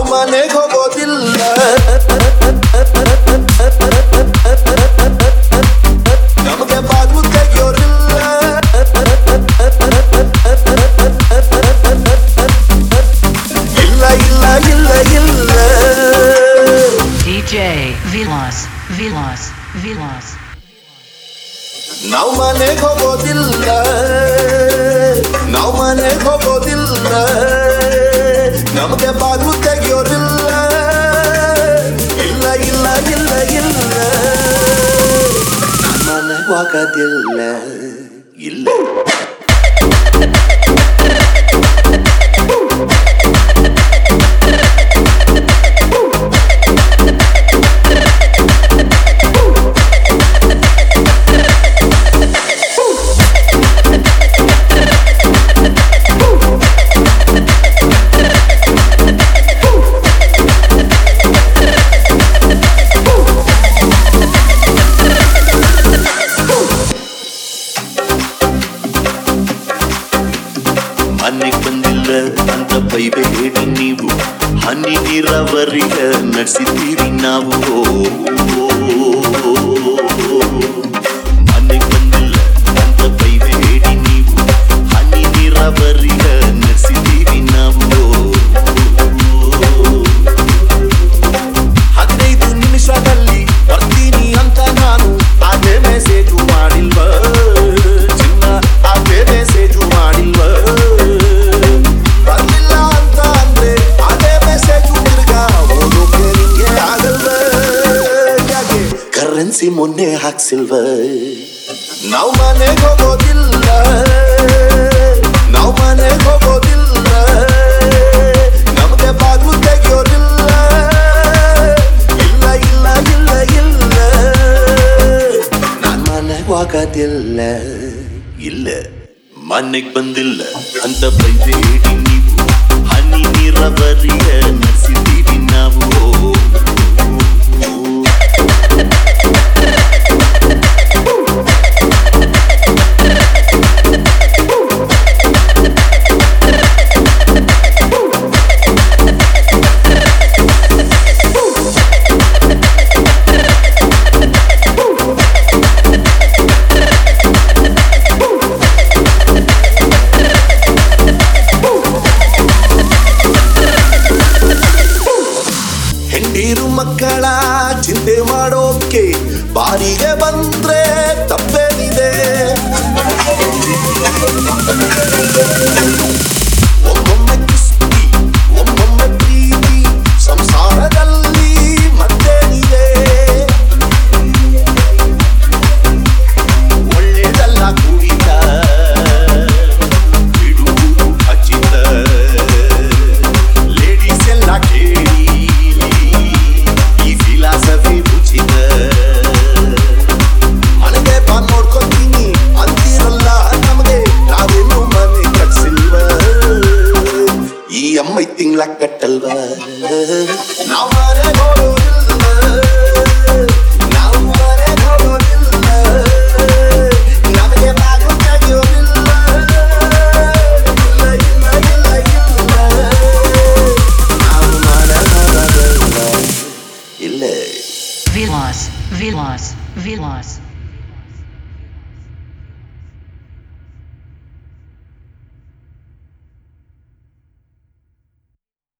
ಮನೆಗೆ ಹೋಗೋದಿಲ್ಲ ನಮಗೆ ಬಾಗಿಲು ತೆಗಿಯೋರಿಲ್ಲ ಇಲ್ಲ ಇಲ್ಲ ಇಲ್ಲ ಇಲ್ಲ DJ Vilas ನಾವು ಮನೆಗೆ ಹೋಗೋದಿಲ್ಲ ನಾವು ಮನೆಗೆ ಹೋಗೋದಿಲ್ಲ ನಮಗೆ ಬಾಗಿಲು ತೆಗಿಯೋರಿಲ್ಲ ಇಲ್ಲ ಇಲ್ಲ ಇಲ್ಲ ಇಲ್ಲ ಮನೆಗೆ ಹೋಗೋದಿಲ್ಲ ಇಲ್ಲ ಮನೆಗೆ ಬಂದಿಲ್ಲ ಅಂತ ಬೈಬೇಡಿ ನೀವು ಹನಿ ನೀರಾವರಿಯ ನಡೆಸಿದ್ದೀರಿ ನಾವು ಮನೆಗೆ ಬಂದಿಲ್ಲ ಅಂತ ಬೈಬೇಡಿ ನೀವು ಹನಿ ನೀರಾವರಿಯ ನಡೆಸಿದ್ದೀರಿ ನಾವು 15 ನಿಮಿಷದಲ್ಲಿ ಬರ್ತೀನಿ ಅಂತ ನಾನು ಅದೇ ಮೆಸೇಜು ಮಾಡಿಲ್ವ ಚಿನ್ನ ಅದೇ ಮೆಸೇಜು ಮಾಡಿಲ್ವ ಬರ್ಲಿಲ್ಲ ಅಂತ ಅಂದ್ರೆ ಅದೇ ಮೆಸೇಜು ತಿರ್ಗಾ ಓದೋಕೆ ನಿಂಗೆ ಆಗಲ್ವ ಯಾಕೆ ಕರೆನ್ಸಿ ಮೊನ್ನೆ ಹಾಕ್ಸಿಲ್ವ ನಾವು ಮನೆಗೆ ಹೋಗೋದಿಲ್ಲ ನಾವು ಮನೆಗೆ ಹೋಗೋದಿಲ್ಲ ನಮಗೆ ಬಾಗಿಲು ತೆಗಿಯೋರಿಲ್ಲ ಇಲ್ಲ ಇಲ್ಲ ಇಲ್ಲ ಇಲ್ಲ ನಾನು ಮನೆಗೆ ಹೋಗೋದಿಲ್ಲ ಇಲ್ಲ ಮನೆಗೆ ಬಂದಿಲ್ಲ ಅಂತ ಬೈಬೇಡಿ ನೀವು ಹನಿ ನೀರಾವರಿಯ ನಡೆಸಿದ್ದೀವಿ ನಾವು ಹೆಂಡೀರು ಮಕ್ಕಳ ಚಿಂತೆ ಮಾಡೋಕೆ ಬಾರಿಗೆ ಬಂದ್ರೆ ತಪ್ಪೇನಿದೆ ಒಮ್ಮೊಮ್ಮೆ ಕುಸ್ತಿ ಒಮ್ಮೊಮ್ಮೆ ಪ್ರೀತಿ ಸಂಸಾರದಲ್ಲಿ ಮತ್ತೇನಿದೆ ಒಳ್ಳೆದಲ್ಲ ಕುಡಿತ ಬಿಡುವುದು ಖಚಿತ ಲೇಡೀಸ್ ಎಲ್ಲ ಕೇಳಿ ಈ ಫಿಲಾಸಫಿ ಉಚಿತ ಮನೆಗೆ ಬಂದ್ ನೋಡ್ಕೊತೀನಿ ಅಂತೀರಲ್ಲ ನಮಗೆ ನಾವೇನು ಮನೆ ಕಟ್ಸಿಲ್ವ ಈ ಅಮ್ಮ ತಿಂಗ್ಳ ಕಟ್ಟಲ್ವ